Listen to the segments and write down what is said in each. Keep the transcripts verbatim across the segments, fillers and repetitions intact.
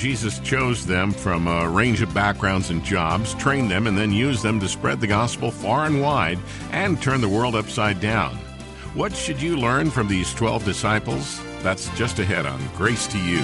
Jesus chose them from a range of backgrounds and jobs, trained them, and then used them to spread the gospel far and wide and turn the world upside down. What should you learn from these twelve disciples? That's just ahead on Grace to You.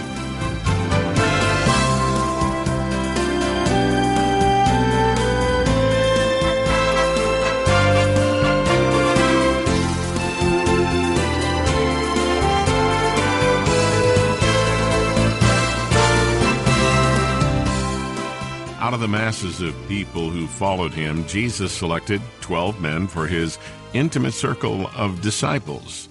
Out of the masses of people who followed him, Jesus selected twelve men for his intimate circle of disciples.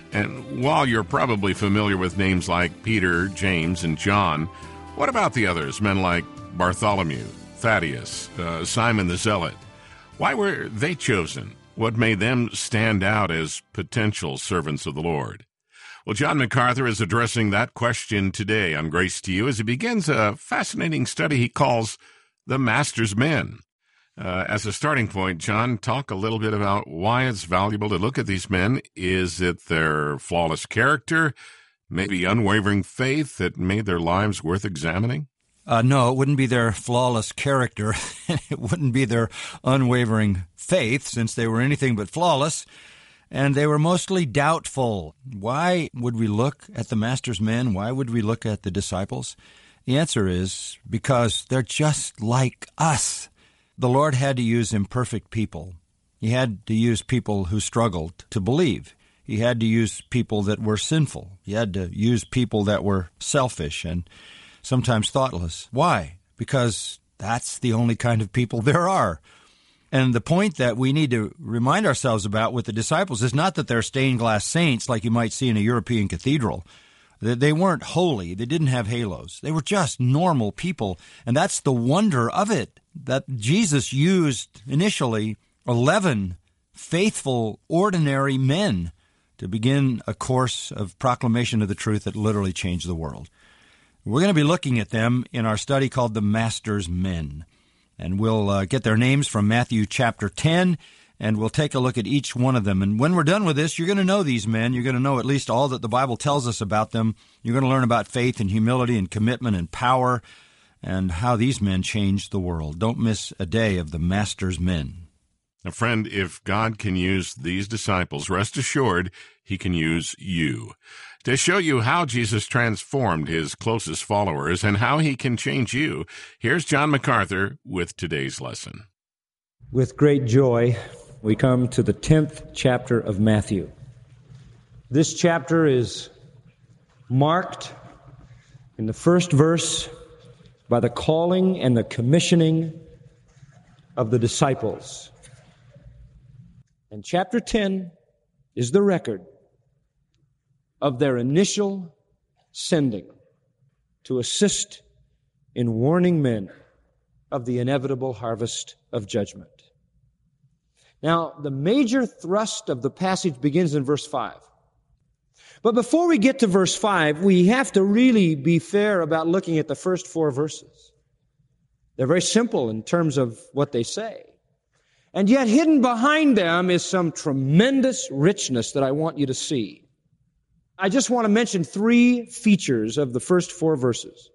And while you're probably familiar with names like Peter, James, and John, what about the others, men like Bartholomew, Thaddeus, uh, Simon the Zealot? Why were they chosen? What made them stand out as potential servants of the Lord? Well, John MacArthur is addressing that question today on Grace to You as he begins a fascinating study he calls The Master's Men. Uh, as a starting point, John, talk a little bit about why it's valuable to look at these men. Is it their flawless character, maybe unwavering faith that made their lives worth examining? Uh, no, it wouldn't be their flawless character. It wouldn't be their unwavering faith, since they were anything but flawless. And they were mostly doubtful. Why would we look at the Master's men? Why would we look at the disciples? The answer is because they're just like us. The Lord had to use imperfect people. He had to use people who struggled to believe. He had to use people that were sinful. He had to use people that were selfish and sometimes thoughtless. Why? Because that's the only kind of people there are. And the point that we need to remind ourselves about with the disciples is not that they're stained glass saints like you might see in a European cathedral. They weren't holy. They didn't have halos. They were just normal people. And that's the wonder of it, that Jesus used initially eleven faithful, ordinary men to begin a course of proclamation of the truth that literally changed the world. We're going to be looking at them in our study called The Master's Men. And we'll uh, get their names from Matthew chapter ten, and we'll take a look at each one of them. And when we're done with this, you're going to know these men. You're going to know at least all that the Bible tells us about them. You're going to learn about faith and humility and commitment and power and how these men changed the world. Don't miss a day of the Master's Men. Now, friend, if God can use these disciples, rest assured he can use you. To show you how Jesus transformed his closest followers and how he can change you, here's John MacArthur with today's lesson. With great joy, we come to the tenth chapter of Matthew. This chapter is marked in the first verse by the calling and the commissioning of the disciples. And chapter ten is the record of their initial sending to assist in warning men of the inevitable harvest of judgment. Now, the major thrust of the passage begins in verse five. But before we get to verse five, we have to really be fair about looking at the first four verses. They're very simple in terms of what they say. And yet hidden behind them is some tremendous richness that I want you to see. I just want to mention three features of the first four verses.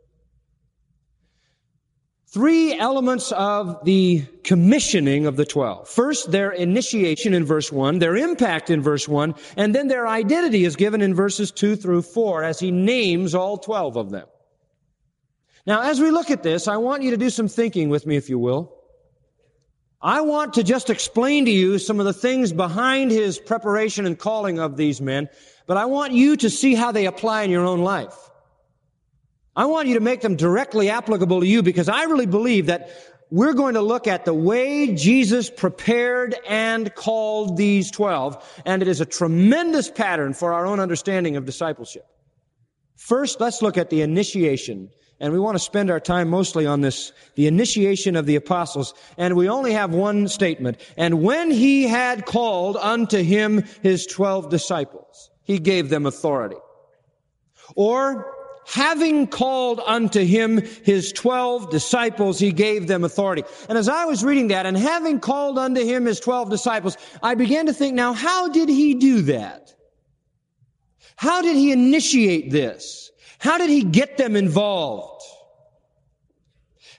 Three elements of the commissioning of the twelve. First, their initiation in verse one, their impact in verse one, and then their identity is given in verses two through four as he names all twelve of them. Now, as we look at this, I want you to do some thinking with me, if you will. I want to just explain to you some of the things behind his preparation and calling of these men, but I want you to see how they apply in your own life. I want you to make them directly applicable to you, because I really believe that we're going to look at the way Jesus prepared and called these twelve, and it is a tremendous pattern for our own understanding of discipleship. First, let's look at the initiation. And we want to spend our time mostly on this, the initiation of the apostles. And we only have one statement. And when he had called unto him his twelve disciples, he gave them authority. Or, having called unto him his twelve disciples, he gave them authority. And as I was reading that, and having called unto him his twelve disciples, I began to think, now, how did he do that? How did he initiate this? How did he get them involved?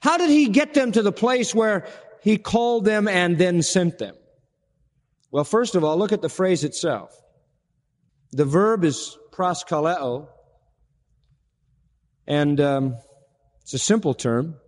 How did he get them to the place where he called them and then sent them? Well, first of all, look at the phrase itself. The verb is proskaleo, and um, it's a simple term.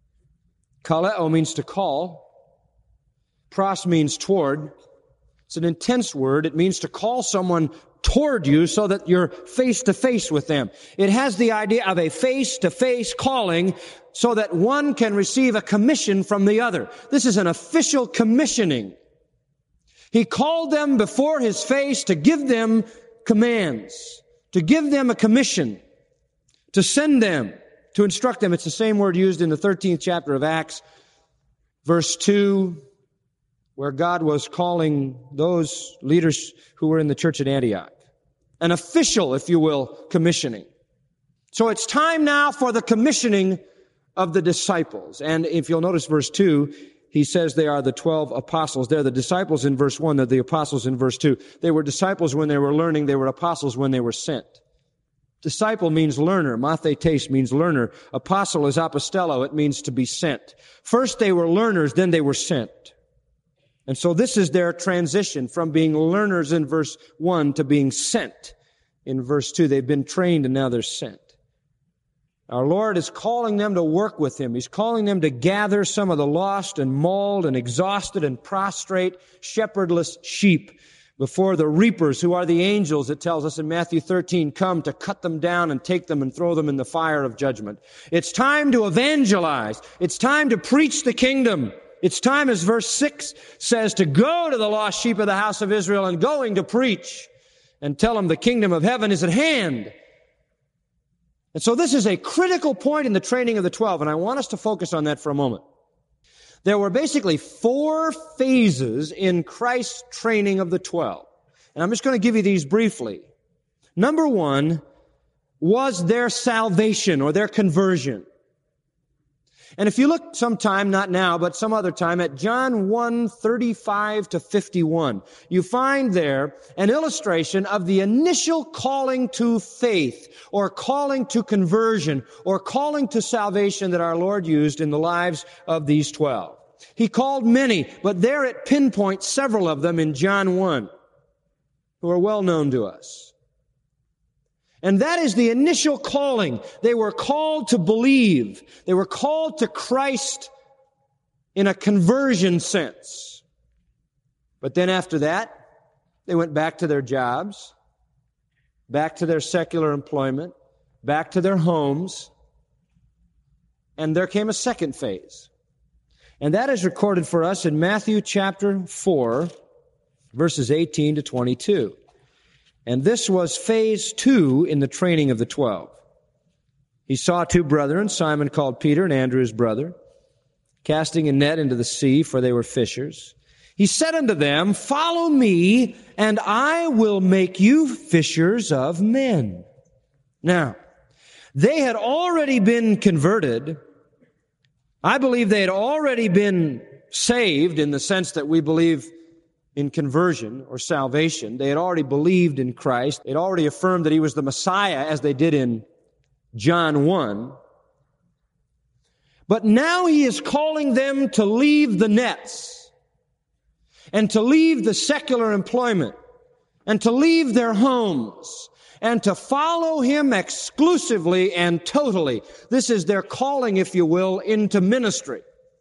Kaleo means to call. Pros means toward. It's an intense word. It means to call someone toward you so that you're face-to-face with them. It has the idea of a face-to-face calling so that one can receive a commission from the other. This is an official commissioning. He called them before his face to give them commands, to give them a commission, to send them, to instruct them. It's the same word used in the thirteenth chapter of Acts, verse two, where God was calling those leaders who were in the church at Antioch. An official, if you will, commissioning. So it's time now for the commissioning of the disciples. And if you'll notice verse two, he says they are the twelve apostles. They're the disciples in verse one. They're the apostles in verse two. They were disciples when they were learning. They were apostles when they were sent. Disciple means learner. Mathetes means learner. Apostle is apostello. It means to be sent. First they were learners, then they were sent. And so this is their transition from being learners in verse one to being sent in verse two. They've been trained and now they're sent. Our Lord is calling them to work with Him. He's calling them to gather some of the lost and mauled and exhausted and prostrate shepherdless sheep before the reapers, who are the angels, it tells us in Matthew thirteen, come to cut them down and take them and throw them in the fire of judgment. It's time to evangelize. It's time to preach the kingdom. It's time, as verse six says, to go to the lost sheep of the house of Israel and going to preach and tell them the kingdom of heaven is at hand. And so this is a critical point in the training of the twelve, and I want us to focus on that for a moment. There were basically four phases in Christ's training of the twelve. And I'm just going to give you these briefly. Number one was their salvation or their conversion. And if you look sometime, not now, but some other time, at John one, thirty-five to fifty-one, you find there an illustration of the initial calling to faith, or calling to conversion, or calling to salvation that our Lord used in the lives of these twelve. He called many, but there it pinpoints several of them in John one, who are well known to us. And that is the initial calling. They were called to believe. They were called to Christ in a conversion sense. But then after that, they went back to their jobs, back to their secular employment, back to their homes, and there came a second phase. And that is recorded for us in Matthew chapter four, verses eighteen to twenty-two. And this was phase two in the training of the twelve. He saw two brethren, Simon called Peter and Andrew his brother, casting a net into the sea, for they were fishers. He said unto them, follow me, and I will make you fishers of men. Now, they had already been converted. I believe they had already been saved in the sense that we believe in conversion or salvation. They had already believed in Christ. They'd already affirmed that He was the Messiah, as they did in John one. But now He is calling them to leave the nets and to leave the secular employment and to leave their homes and to follow Him exclusively and totally. This is their calling, if you will, into ministry.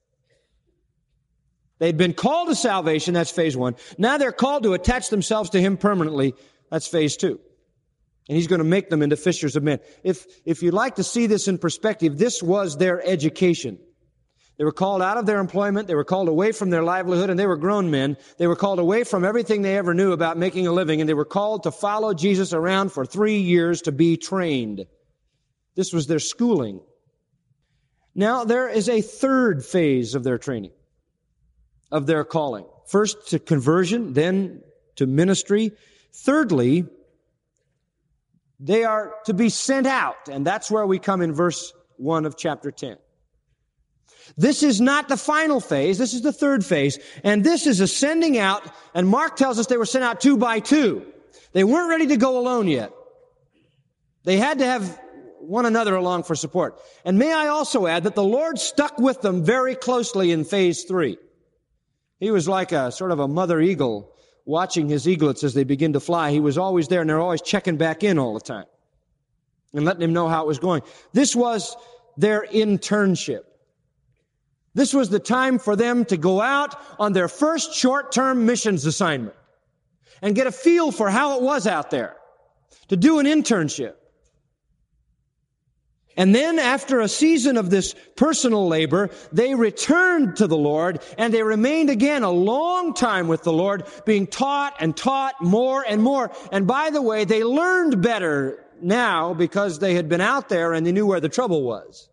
They'd been called to salvation, that's phase one. Now they're called to attach themselves to Him permanently, that's phase two. And He's going to make them into fishers of men. If, if you'd like to see this in perspective, this was their education. They were called out of their employment, they were called away from their livelihood, and they were grown men. They were called away from everything they ever knew about making a living, and they were called to follow Jesus around for three years to be trained. This was their schooling. Now there is a third phase of their training, of their calling. First to conversion, then to ministry. Thirdly, they are to be sent out, and that's where we come in verse one of chapter ten. This is not the final phase, this is the third phase, and this is a sending out, and Mark tells us they were sent out two by two. They weren't ready to go alone yet. They had to have one another along for support. And may I also add that the Lord stuck with them very closely in phase three. He was like a sort of a mother eagle watching his eaglets as they begin to fly. He was always there, and they're always checking back in all the time and letting him know how it was going. This was their internship. This was the time for them to go out on their first short-term missions assignment and get a feel for how it was out there, to do an internship. And then after a season of this personal labor, they returned to the Lord, and they remained again a long time with the Lord, being taught and taught more and more. And by the way, they learned better now because they had been out there and they knew where the trouble was.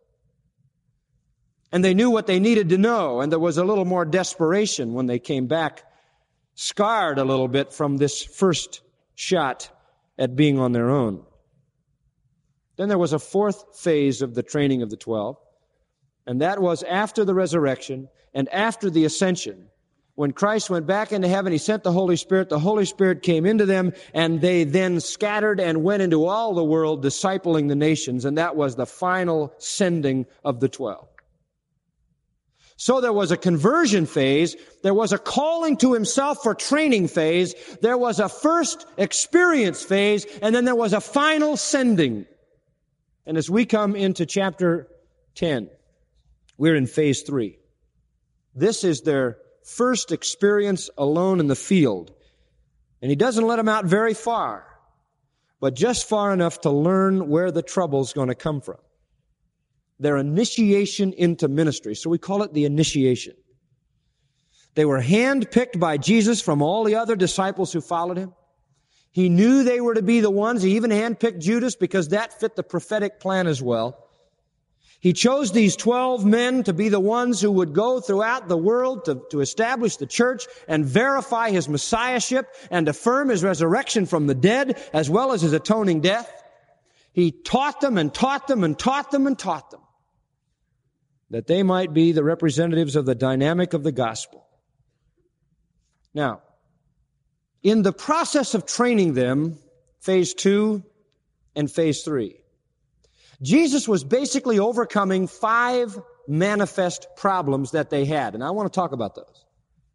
And they knew what they needed to know, and there was a little more desperation when they came back, scarred a little bit from this first shot at being on their own. Then there was a fourth phase of the training of the twelve, and that was after the resurrection and after the ascension. When Christ went back into heaven, He sent the Holy Spirit. The Holy Spirit came into them, and they then scattered and went into all the world, discipling the nations, and that was the final sending of the twelve. So there was a conversion phase, there was a calling to Himself for training phase, there was a first experience phase, and then there was a final sending. And as we come into chapter ten, we're in phase three. This is their first experience alone in the field. And He doesn't let them out very far, but just far enough to learn where the trouble's going to come from. Their initiation into ministry. So we call it the initiation. They were handpicked by Jesus from all the other disciples who followed Him. He knew they were to be the ones. He even handpicked Judas because that fit the prophetic plan as well. He chose these twelve men to be the ones who would go throughout the world to, to establish the church and verify His messiahship and affirm His resurrection from the dead as well as His atoning death. He taught them and taught them and taught them and taught them that they might be the representatives of the dynamic of the gospel. Now, in the process of training them, phase two and phase three, Jesus was basically overcoming five manifest problems that they had, and I want to talk about those.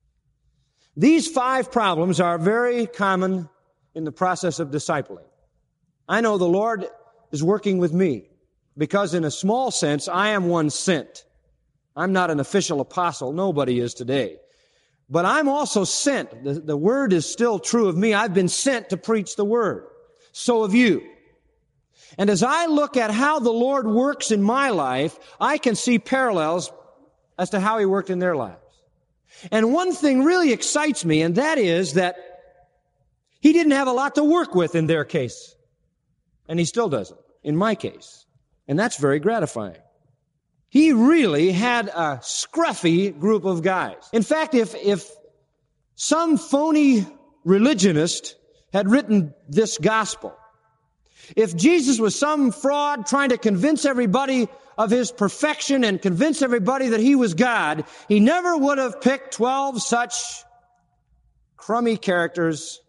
These five problems are very common in the process of discipling. I know the Lord is working with me because in a small sense, I am one sent. I'm not an official apostle. Nobody is today. But I'm also sent. The, the word is still true of me. I've been sent to preach the word. So have you. And as I look at how the Lord works in my life, I can see parallels as to how He worked in their lives. And one thing really excites me, and that is that He didn't have a lot to work with in their case. And He still doesn't, in my case. And that's very gratifying. He really had a scruffy group of guys. In fact, if, if some phony religionist had written this gospel, if Jesus was some fraud trying to convince everybody of His perfection and convince everybody that He was God, He never would have picked twelve such crummy characters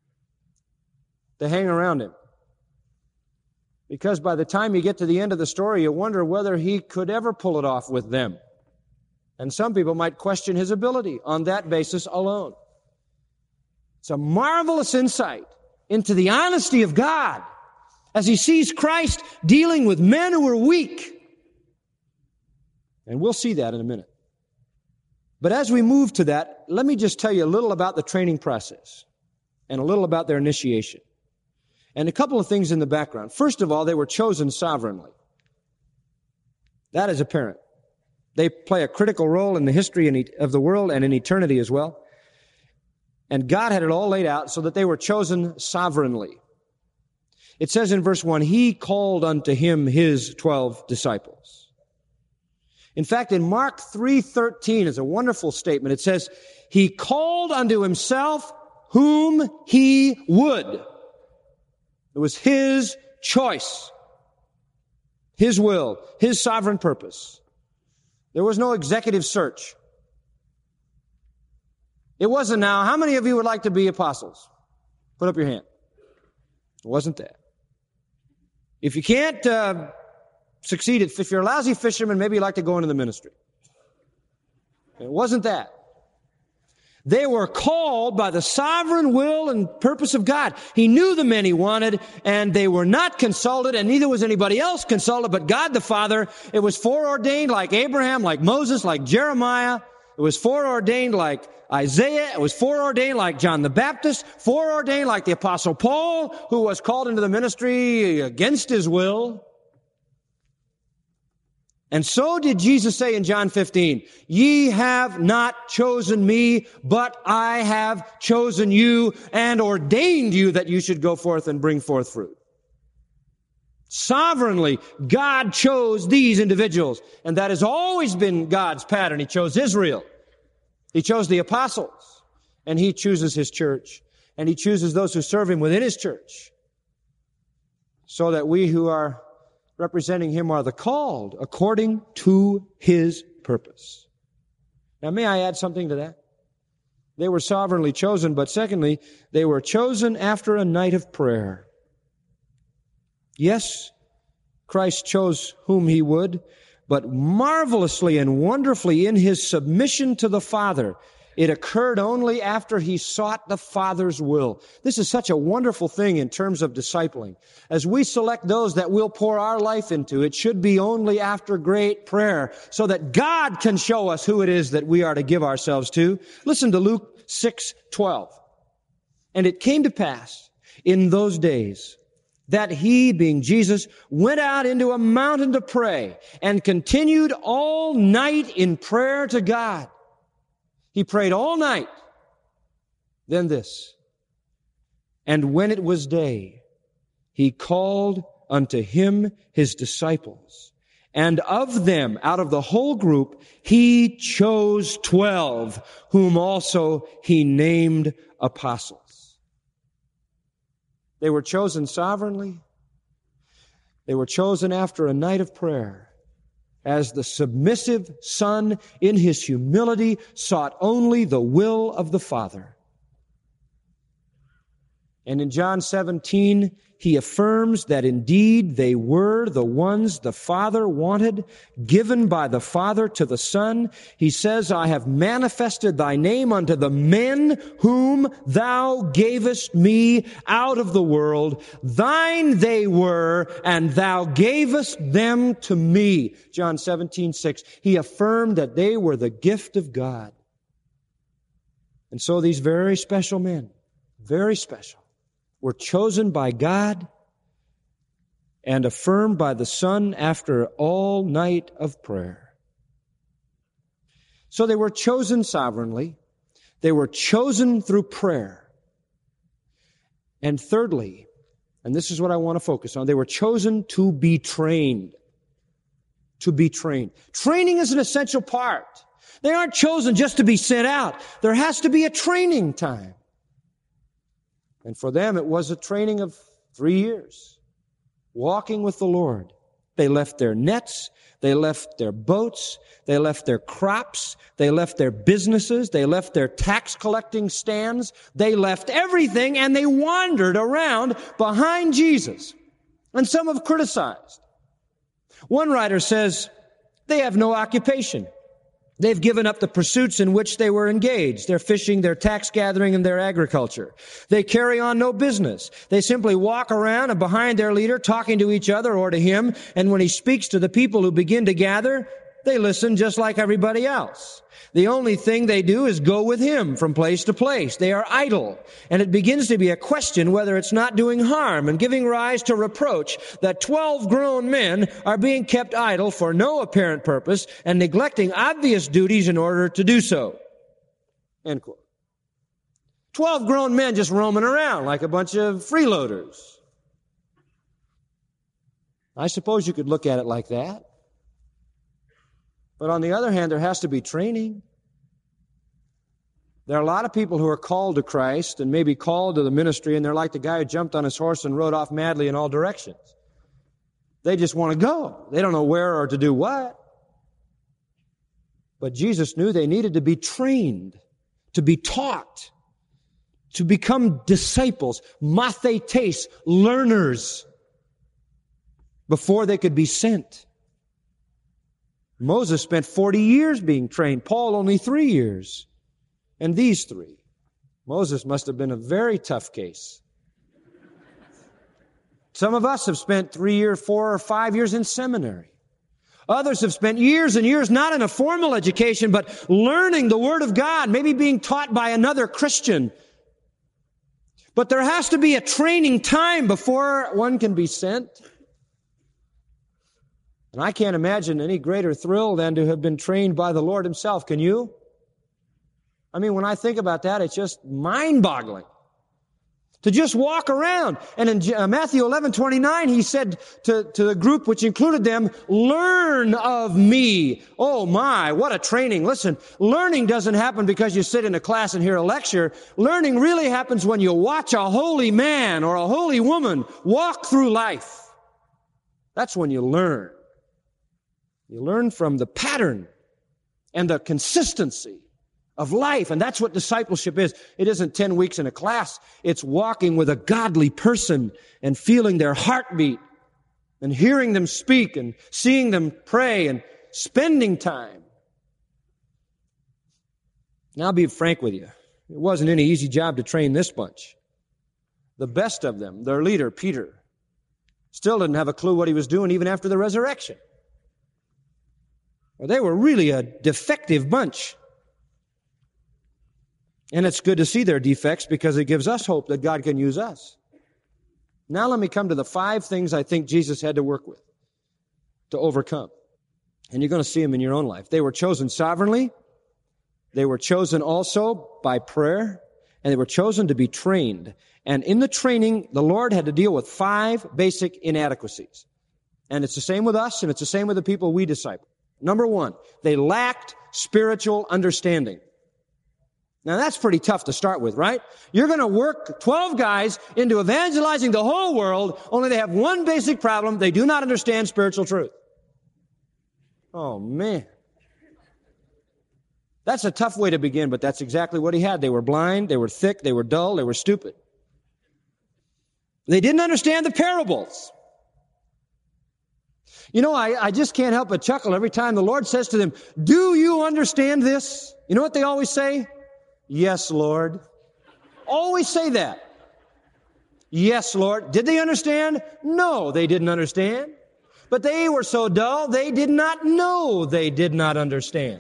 to hang around Him. Because by the time you get to the end of the story, you wonder whether He could ever pull it off with them. And some people might question His ability on that basis alone. It's a marvelous insight into the honesty of God as He sees Christ dealing with men who are weak. And we'll see that in a minute. But as we move to that, let me just tell you a little about the training process and a little about their initiation. And a couple of things in the background. First of all, they were chosen sovereignly. That is apparent. They play a critical role in the history of the world and in eternity as well. And God had it all laid out so that they were chosen sovereignly. It says in verse one, He called unto Him His twelve disciples. In fact, in Mark three thirteen is a wonderful statement. It says, He called unto Himself whom He would. It was His choice, His will, His sovereign purpose. There was no executive search. It wasn't now, how many of you would like to be apostles? Put up your hand. It wasn't that. If you can't uh, succeed, at, if you're a lousy fisherman, maybe you like to go into the ministry. It wasn't that. They were called by the sovereign will and purpose of God. He knew the men he wanted, and they were not consulted, and neither was anybody else consulted, but God the Father. It was foreordained like Abraham, like Moses, like Jeremiah. It was foreordained like Isaiah. It was foreordained like John the Baptist, foreordained like the Apostle Paul, who was called into the ministry against his will. And so did Jesus say in John fifteen, ye have not chosen me, but I have chosen you and ordained you that you should go forth and bring forth fruit. Sovereignly, God chose these individuals, and that has always been God's pattern. He chose Israel. He chose the apostles, and he chooses his church, and he chooses those who serve him within his church, so that we who are representing him are the called according to his purpose. Now, may I add something to that? They were sovereignly chosen, but secondly, they were chosen after a night of prayer. Yes, Christ chose whom he would, but marvelously and wonderfully in his submission to the Father, it occurred only after he sought the Father's will. This is such a wonderful thing in terms of discipling. As we select those that we'll pour our life into, it should be only after great prayer, so that God can show us who it is that we are to give ourselves to. Listen to Luke six twelve. And it came to pass in those days that he, being Jesus, went out into a mountain to pray and continued all night in prayer to God. He prayed all night. Then this, and when it was day, he called unto him his disciples, and of them, out of the whole group, he chose twelve, whom also he named apostles. They were chosen sovereignly. They were chosen after a night of prayer, as the submissive Son in his humility sought only the will of the Father. And in John seventeen, he affirms that indeed they were the ones the Father wanted, given by the Father to the Son. He says, I have manifested thy name unto the men whom thou gavest me out of the world. Thine they were, and thou gavest them to me. John seventeen six. He affirmed that they were the gift of God. And so these very special men, very special, were chosen by God and affirmed by the Son after all night of prayer. So they were chosen sovereignly. They were chosen through prayer. And thirdly, and this is what I want to focus on, they were chosen to be trained. To be trained. Training is an essential part. They aren't chosen just to be sent out. There has to be a training time. And for them, it was a training of three years, walking with the Lord. They left their nets, they left their boats, they left their crops, they left their businesses, they left their tax collecting stands, they left everything, and they wandered around behind Jesus. And some have criticized. One writer says, they have no occupation. They've given up the pursuits in which they were engaged. Their fishing, their tax gathering, and their agriculture. They carry on no business. They simply walk around and behind their leader, talking to each other or to him. And when he speaks to the people who begin to gather, they listen just like everybody else. The only thing they do is go with him from place to place. They are idle. And it begins to be a question whether it's not doing harm and giving rise to reproach that twelve grown men are being kept idle for no apparent purpose and neglecting obvious duties in order to do so. End quote. Twelve grown men just roaming around like a bunch of freeloaders. I suppose you could look at it like that. But on the other hand, there has to be training. There are a lot of people who are called to Christ and maybe called to the ministry, and they're like the guy who jumped on his horse and rode off madly in all directions. They just want to go. They don't know where or to do what. But Jesus knew they needed to be trained, to be taught, to become disciples, mathetes, learners. before they could be sent. Moses spent forty years being trained. Paul only three years. And these three. Moses must have been a very tough case. Some of us have spent three years, four or five years in seminary. Others have spent years and years not in a formal education, but learning the Word of God, maybe being taught by another Christian. But there has to be a training time before one can be sent. And I can't imagine any greater thrill than to have been trained by the Lord Himself. Can you? I mean, when I think about that, it's just mind-boggling. To just walk around. And in Matthew eleven twenty-nine, He said to, to the group which included them, learn of me. Oh my, what a training. Listen, learning doesn't happen because you sit in a class and hear a lecture. Learning really happens when you watch a holy man or a holy woman walk through life. That's when you learn. You learn from the pattern and the consistency of life. And that's what discipleship is. It isn't ten weeks in a class. It's walking with a godly person and feeling their heartbeat and hearing them speak and seeing them pray and spending time. Now, I'll be frank with you. It wasn't any easy job to train this bunch. The best of them, their leader, Peter, still didn't have a clue what he was doing even after the resurrection. Well, they were really a defective bunch. And it's good to see their defects because it gives us hope that God can use us. Now let me come to the five things I think Jesus had to work with to overcome. And you're going to see them in your own life. They were chosen sovereignly. They were chosen also by prayer. And they were chosen to be trained. And in the training, the Lord had to deal with five basic inadequacies. And it's the same with us, and it's the same with the people we disciple. Number one, they lacked spiritual understanding. Now that's pretty tough to start with, right? You're going to work twelve guys into evangelizing the whole world, only they have one basic problem. They do not understand spiritual truth. Oh, man. That's a tough way to begin, but that's exactly what he had. They were blind, they were thick, they were dull, they were stupid. They didn't understand the parables. You know, I, I just can't help but chuckle every time the Lord says to them, do you understand this? You know what they always say? Yes, Lord. Always say that. Yes, Lord. Did they understand? No, they didn't understand. But they were so dull, they did not know they did not understand.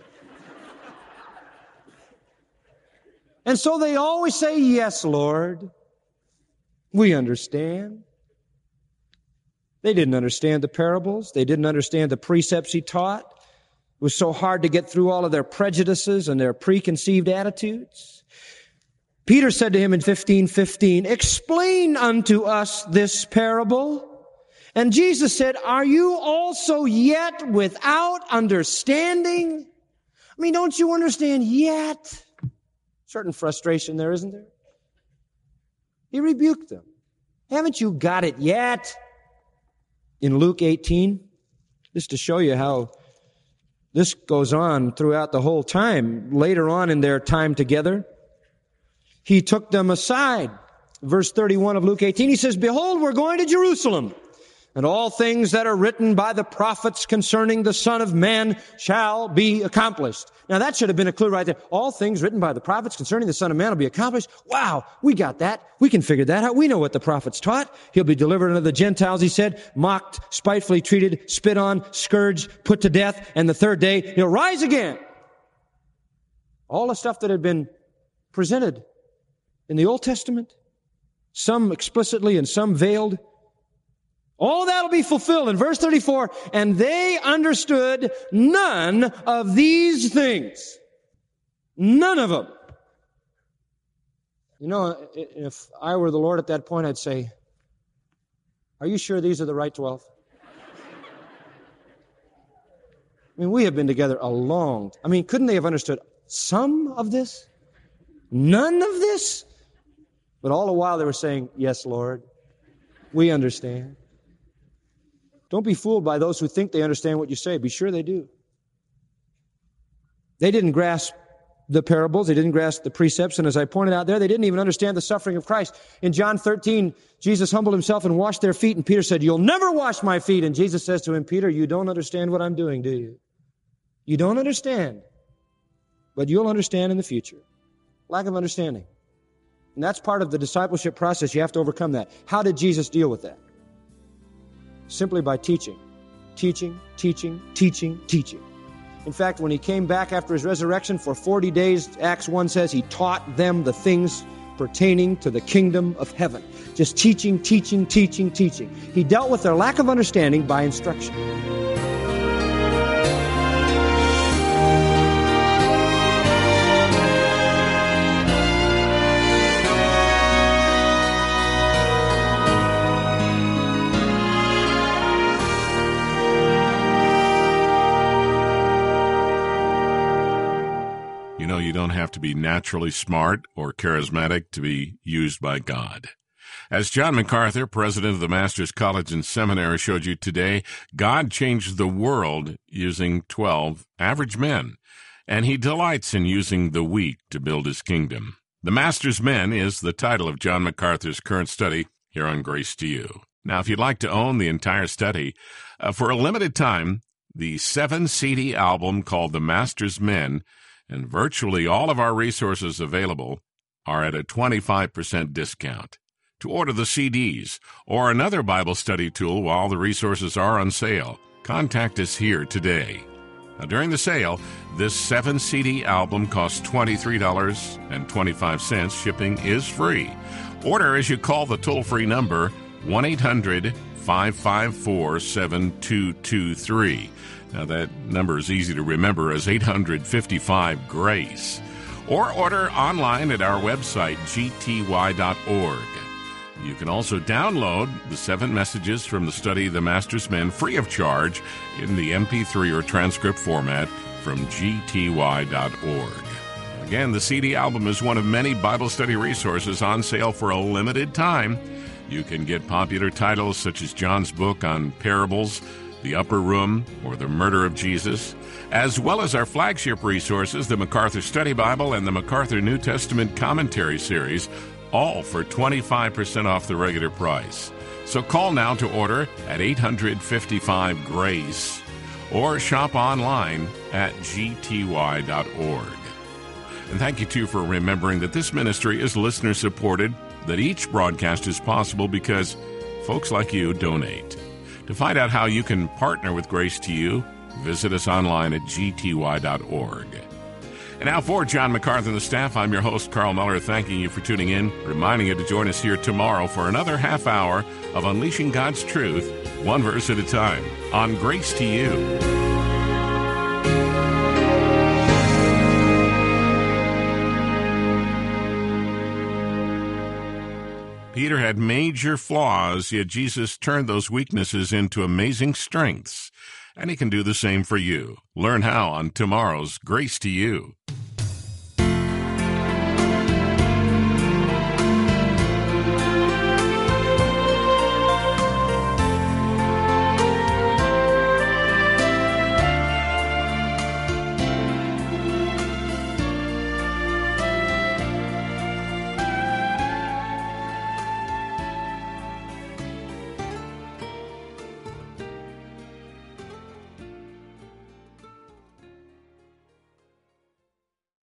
And so they always say, yes, Lord. We understand. They didn't understand the parables. They didn't understand the precepts he taught. It was so hard to get through all of their prejudices and their preconceived attitudes. Peter said to him in fifteen fifteen, explain unto us this parable. And Jesus said, are you also yet without understanding? I mean, don't you understand yet? Certain frustration there, isn't there? He rebuked them. Haven't you got it yet? In Luke eighteen, just to show you how this goes on throughout the whole time. Later on in their time together, he took them aside. Verse thirty-one of Luke eighteen, he says, behold, we're going to Jerusalem, and all things that are written by the prophets concerning the Son of Man shall be accomplished. Now that should have been a clue right there. All things written by the prophets concerning the Son of Man will be accomplished. Wow, we got that. We can figure that out. We know what the prophets taught. He'll be delivered unto the Gentiles, he said, mocked, spitefully treated, spit on, scourged, put to death, and the third day he'll rise again. All the stuff that had been presented in the Old Testament, some explicitly and some veiled, all that will be fulfilled in verse thirty-four. And they understood none of these things. None of them. You know, if I were the Lord at that point, I'd say, are you sure these are the right twelve? I mean, we have been together a long time. I mean, couldn't they have understood some of this? None of this? But all the while they were saying, yes, Lord, we understand. Don't be fooled by those who think they understand what you say. Be sure they do. They didn't grasp the parables. They didn't grasp the precepts. And as I pointed out there, they didn't even understand the suffering of Christ. In John thirteen, Jesus humbled himself and washed their feet. And Peter said, "You'll never wash my feet." And Jesus says to him, "Peter, you don't understand what I'm doing, do you? You don't understand. But you'll understand in the future." Lack of understanding. And that's part of the discipleship process. You have to overcome that. How did Jesus deal with that? Simply by teaching. Teaching, teaching, teaching, teaching. In fact, when he came back after his resurrection for forty days, Acts one says he taught them the things pertaining to the kingdom of heaven. Just teaching, teaching, teaching, teaching. He dealt with their lack of understanding by instruction. You know, you don't have to be naturally smart or charismatic to be used by God. As John MacArthur, president of the Masters College and Seminary, showed you today, God changed the world using twelve average men, and he delights in using the weak to build his kingdom. The Masters Men is the title of John MacArthur's current study here on Grace to You. Now, if you'd like to own the entire study, uh, for a limited time, the seven C D album called The Masters Men and virtually all of our resources available are at a twenty-five percent discount. To order the C Ds or another Bible study tool while the resources are on sale, contact us here today. Now, during the sale, this seven C D album costs twenty-three dollars and twenty-five cents. Shipping is free. Order as you call the toll-free number one eight hundred five five four seven two two three. Now, that number is easy to remember as eight hundred fifty-five GRACE. Or order online at our website, g t y dot org. You can also download the seven messages from the study of the Masters Men free of charge in the M P three or transcript format from g t y dot org. Again, the C D album is one of many Bible study resources on sale for a limited time. You can get popular titles such as John's book on parables, The Upper Room, or The Murder of Jesus, as well as our flagship resources, the MacArthur Study Bible and the MacArthur New Testament Commentary Series, all for twenty-five percent off the regular price. So call now to order at eight hundred fifty-five GRACE or shop online at g t y dot org. And thank you, too, for remembering that this ministry is listener-supported, that each broadcast is possible because folks like you donate. To find out how you can partner with Grace to You, visit us online at g t y dot org. And now for John MacArthur and the staff, I'm your host, Carl Miller, thanking you for tuning in, reminding you to join us here tomorrow for another half hour of Unleashing God's Truth, one verse at a time, on Grace to You. Peter had major flaws, yet Jesus turned those weaknesses into amazing strengths. And he can do the same for you. Learn how on tomorrow's Grace to You.